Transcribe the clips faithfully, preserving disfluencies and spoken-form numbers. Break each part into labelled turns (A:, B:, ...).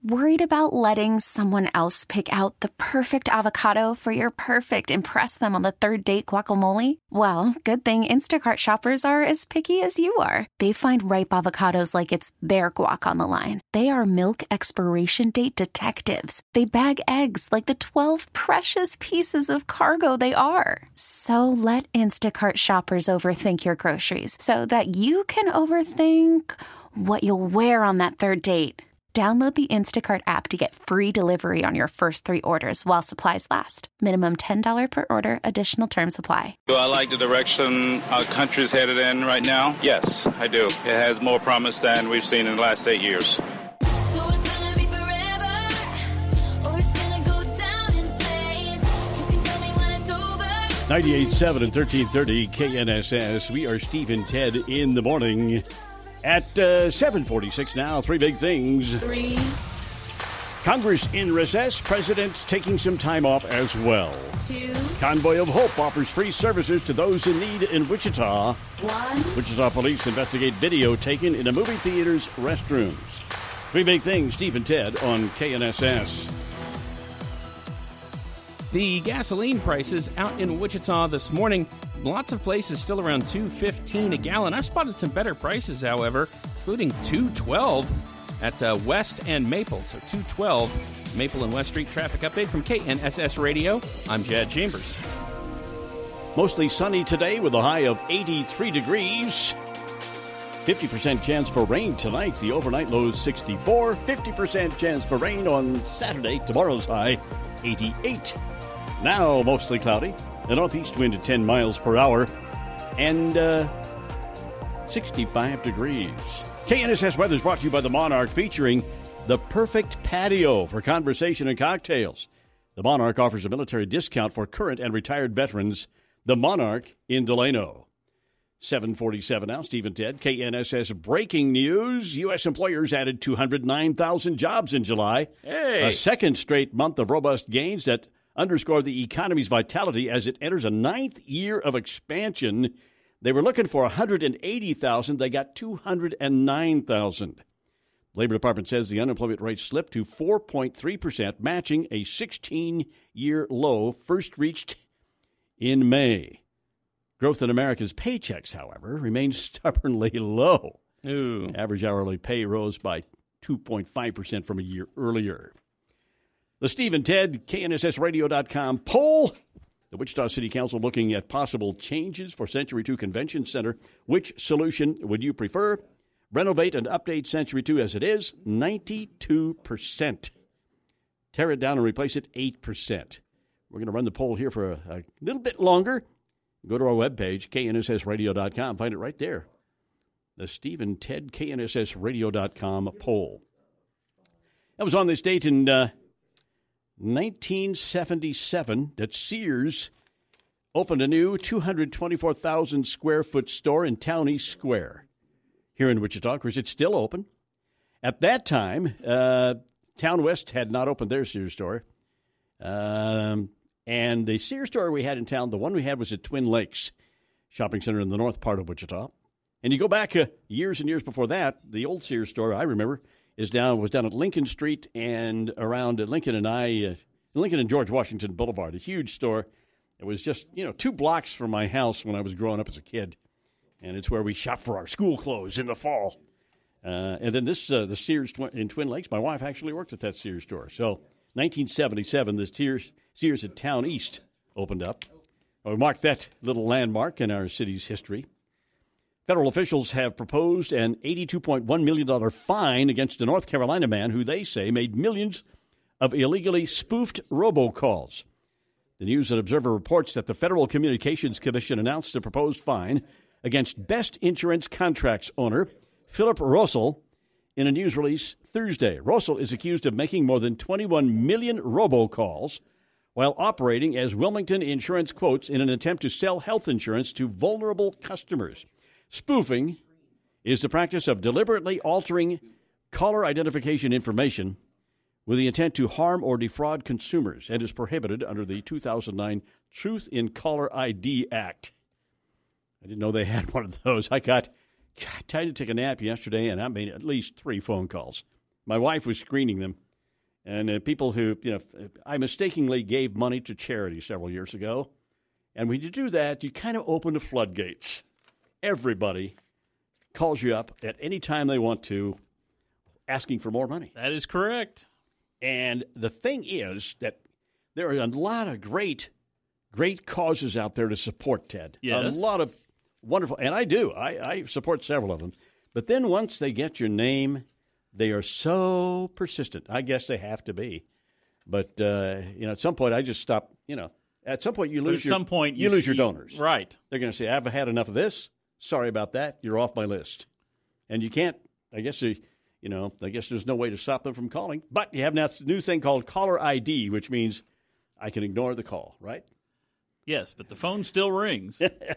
A: Worried about letting someone else pick out the perfect avocado for your perfect impress them on the third date guacamole? Well, good thing Instacart shoppers are as picky as you are. They find ripe avocados like it's their guac on the line. They are milk expiration date detectives. They bag eggs like the twelve precious pieces of cargo they are. So let Instacart shoppers overthink your groceries so that you can overthink what you'll wear on that third date. Download the Instacart app to get free delivery on your first three orders while supplies last. Minimum ten dollars per order. Additional terms apply.
B: Do I like the direction our country's headed in right now? Yes, I do. It has more promise than we've seen in the last eight years.
C: ninety-eight point seven and thirteen thirty K N S S. We are Steve and Ted in the morning. At uh, seven forty-six now, three big things.
A: Three.
C: Congress in recess, President taking some time off as well.
A: Two.
C: Convoy of Hope offers free services to those in need in Wichita.
A: One.
C: Wichita police investigate video taken in a movie theater's restrooms. Three big things, Steve and Ted on K N S S.
D: The gasoline prices out in Wichita this morning, lots of places still around two fifteen a gallon. I've spotted some better prices, however, including two twelve at uh, West and Maple. So two twelve, Maple and West Street traffic update from K N S S Radio. I'm Jad Chambers.
C: Mostly sunny today with a high of eighty-three degrees. fifty percent chance for rain tonight. The overnight low is sixty-four. fifty percent chance for rain on Saturday. Tomorrow's high, eighty-eight. Now mostly cloudy. A northeast wind at ten miles per hour. And uh, sixty-five degrees. K N S S weather is brought to you by the Monarch, featuring the perfect patio for conversation and cocktails. The Monarch offers a military discount for current and retired veterans. The Monarch in Delano. seven forty-seven now, Steve and Ted. K N S S breaking news. U S employers added two hundred nine thousand jobs in July.
D: Hey!
C: A second straight month of robust gains that underscore the economy's vitality as it enters a ninth year of expansion. They were looking for one hundred eighty thousand. They got two hundred nine thousand. Labor Department says the unemployment rate slipped to four point three percent, matching a sixteen-year low first reached in May. Growth in America's paychecks, however, remains stubbornly low.
D: Ooh.
C: Average hourly pay rose by two point five percent from a year earlier. The Steve and Ted, K N S S radio dot com poll. The Wichita City Council looking at possible changes for Century two Convention Center. Which solution would you prefer? Renovate and update Century two as it is, ninety-two percent. Tear it down and replace it, eight percent. We're going to run the poll here for a, a little bit longer. Go to our webpage, K N S S radio dot com. Find it right there. The Steve and Ted, K N S S radio dot com poll. That was on this date in uh, nineteen seventy-seven that Sears opened a new two hundred twenty-four thousand square foot store in Town East Square here in Wichita. Of course, it's still open. At that time, uh, Town West had not opened their Sears store. Um, and the Sears store we had in town, the one we had was at Twin Lakes Shopping Center in the north part of Wichita. And you go back uh, years and years before that, the old Sears store, I remember, is down was down at Lincoln Street and around Lincoln and I, uh, Lincoln and George Washington Boulevard, a huge store. It was just, you know, two blocks from my house when I was growing up as a kid. And it's where we shopped for our school clothes in the fall. Uh, and then this, uh, the Sears tw- in Twin Lakes, my wife actually worked at that Sears store. So nineteen seventy-seven, the Sears, Sears at Town East opened up. We marked that little landmark in our city's history. Federal officials have proposed an eighty-two point one million dollars fine against a North Carolina man who they say made millions of illegally spoofed robocalls. The News and Observer reports that the Federal Communications Commission announced a proposed fine against Best Insurance Contracts owner Philip Russell in a news release Thursday. Russell is accused of making more than twenty-one million robocalls while operating as Wilmington Insurance Quotes in an attempt to sell health insurance to vulnerable customers. Spoofing is the practice of deliberately altering caller identification information with the intent to harm or defraud consumers and is prohibited under the two thousand nine Truth in Caller I D Act. I didn't know they had one of those. I got God, tried to take a nap yesterday, and I made at least three phone calls. My wife was screening them. And uh, people who, you know, I mistakenly gave money to charity several years ago. And when you do that, you kind of open the floodgates. Everybody calls you up at any time they want to, asking for more money.
E: That is correct.
C: And the thing is that there are a lot of great, great causes out there to support, Ted.
E: Yes.
C: A lot of wonderful, and I do. I, I support several of them. But then once they get your name, they are so persistent. I guess they have to be. But, uh, you know, at some point I just stop, you know, at some point you lose,
E: at
C: your,
E: some point
C: you
E: you
C: lose
E: see,
C: your donors.
E: Right.
C: They're going to say, I've had enough of this. Sorry about that. You're off my list. And you can't, I guess, you know, I guess there's no way to stop them from calling. But you have now this new thing called caller I D, which means I can ignore the call, right?
E: Yes, but the phone still rings.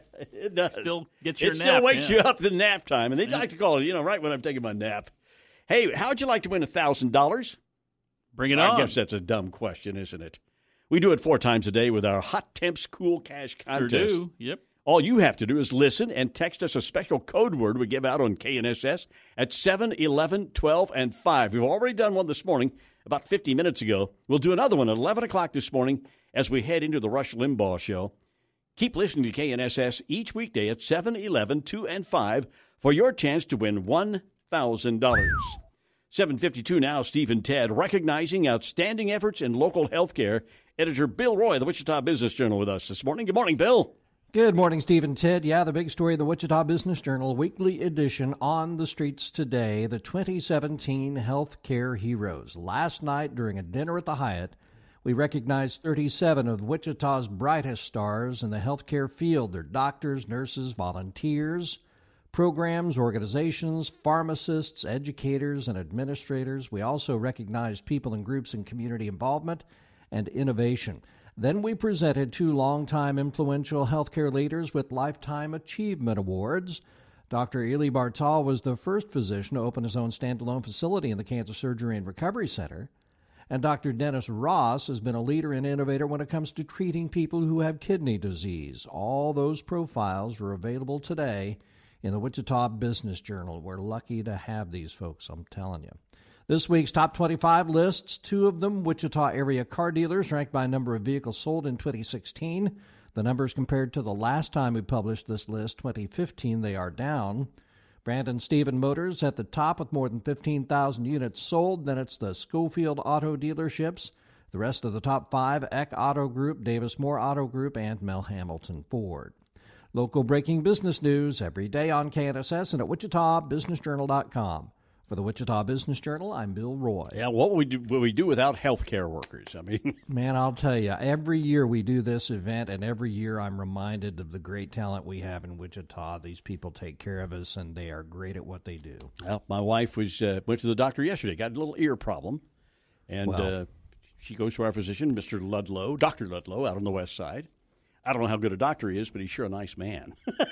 C: It does.
E: Still gets your
C: it
E: nap.
C: still wakes
E: yeah.
C: you up in nap time. And they
E: Yeah.
C: like to call it, you know, right when I'm taking my nap. Hey, how'd you like to win one thousand dollars?
E: Bring it
C: I
E: on.
C: guess that's a dumb question, isn't it? We do it four times a day with our Hot Temps Cool Cash contest.
E: Sure do. Yep.
C: All you have to do is listen and text us a special code word we give out on K N S S at seven, eleven, twelve, and five. We've already done one this morning, about fifty minutes ago. We'll do another one at eleven o'clock this morning as we head into the Rush Limbaugh Show. Keep listening to K N S S each weekday at seven, eleven, two, and five for your chance to win one thousand dollars. seven fifty-two now, Steve and Ted, recognizing outstanding efforts in local health care. Editor Bill Roy, the Wichita Business Journal, with us this morning. Good morning, Bill.
F: Good morning, Steve and Ted. Yeah, the big story in the Wichita Business Journal, weekly edition on the streets today, the twenty seventeen Healthcare Heroes. Last night, during a dinner at the Hyatt, we recognized thirty-seven of Wichita's brightest stars in the healthcare field. They're doctors, nurses, volunteers, programs, organizations, pharmacists, educators, and administrators. We also recognized people and groups in community involvement and innovation. Then we presented two longtime influential healthcare leaders with Lifetime Achievement Awards. Doctor Ely Bartal was the first physician to open his own standalone facility in the Cancer Surgery and Recovery Center. And Doctor Dennis Ross has been a leader and innovator when it comes to treating people who have kidney disease. All those profiles are available today in the Wichita Business Journal. We're lucky to have these folks, I'm telling you. This week's top twenty-five lists, two of them Wichita area car dealers ranked by number of vehicles sold in twenty sixteen. The numbers compared to the last time we published this list, twenty fifteen, they are down. Brandon Stephen Motors at the top with more than fifteen thousand units sold. Then it's the Schofield Auto Dealerships. The rest of the top five, Eck Auto Group, Davis Moore Auto Group, and Mel Hamilton Ford. Local breaking business news every day on K N S S and at Wichita Business Journal dot com. For the Wichita Business Journal, I'm Bill Roy.
C: Yeah, what would we do, what we do without healthcare workers? I mean,
F: man, I'll tell you, every year we do this event, and every year I'm reminded of the great talent we have in Wichita. These people take care of us, and they are great at what they do.
C: Well, my wife was uh, went to the doctor yesterday, got a little ear problem, and
F: well,
C: uh, she goes to our physician, Mister Ludlow, Doctor Ludlow, out on the west side. I don't know how good a doctor he is, but he's sure a nice man.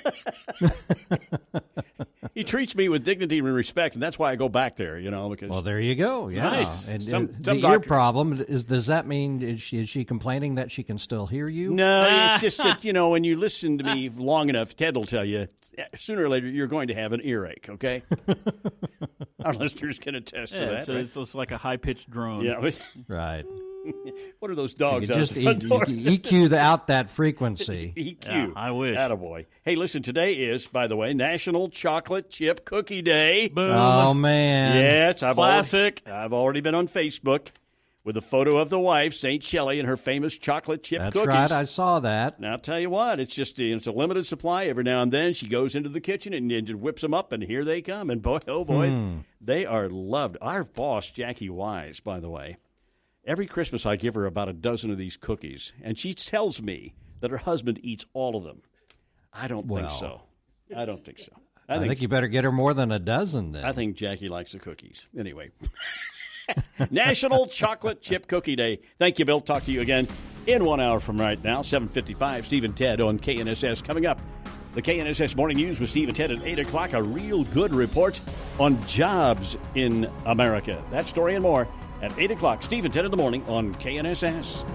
C: He treats me with dignity and respect, and that's why I go back there, you know. Because
F: well, there you go. Yeah.
E: Nice.
F: And
C: Some-
F: uh,
C: some
F: the ear
C: doctor-
F: problem, is, does that mean, is she, is she complaining that she can still hear you?
C: No, it's just that, you know, when you listen to me long enough, Ted will tell you, sooner or later you're going to have an earache, okay? Our listeners can attest to
E: Yeah,
C: that.
E: so
C: right?
E: it's just like a high-pitched drone.
C: Yeah.
F: Right.
C: What are those
F: You
C: dogs
F: could
C: out
F: just
C: the
F: e-
C: front door?
F: you could E Q the, out that frequency.
C: E Q.
E: Yeah, I wish.
C: Attaboy. Hey, listen, today is, by the way, National Chocolate Chip Cookie Day.
E: Boom.
F: Oh, man.
C: Yes, I've
E: Classic.
C: Already, I've already been on Facebook with a photo of the wife, Saint Shelley, and her famous chocolate chip
F: That's
C: cookies.
F: right. I saw that.
C: Now, I'll tell you what, it's just it's a limited supply. Every now and then she goes into the kitchen and, and just whips them up, and here they come. And boy, oh boy,
F: Hmm.
C: they are loved. Our boss, Jackie Wise, by the way, every Christmas I give her about a dozen of these cookies, and she tells me that her husband eats all of them. I don't
F: Well.
C: think so. I don't think so.
F: I think, you better get her more than a dozen then.
C: I think Jackie likes the cookies. Anyway. National Chocolate Chip Cookie Day. Thank you, Bill. Talk to you again in one hour from right now. seven fifty-five, Steve and Ted on K N S S. Coming up, the K N S S Morning News with Steve and Ted at eight o'clock. A real good report on jobs in America. That story and more at eight o'clock. Steve and Ted in the morning on K N S S.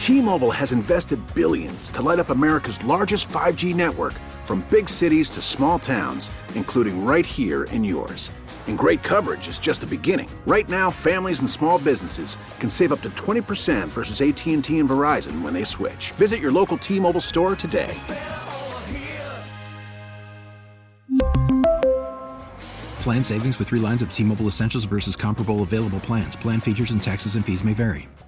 G: T-Mobile has invested billions to light up America's largest five G network, from big cities to small towns, including right here in yours. And great coverage is just the beginning. Right now, families and small businesses can save up to twenty percent versus A T and T and Verizon when they switch. Visit your local T-Mobile store today.
H: Plan savings with three lines of T-Mobile Essentials versus comparable available plans. Plan features and taxes and fees may vary.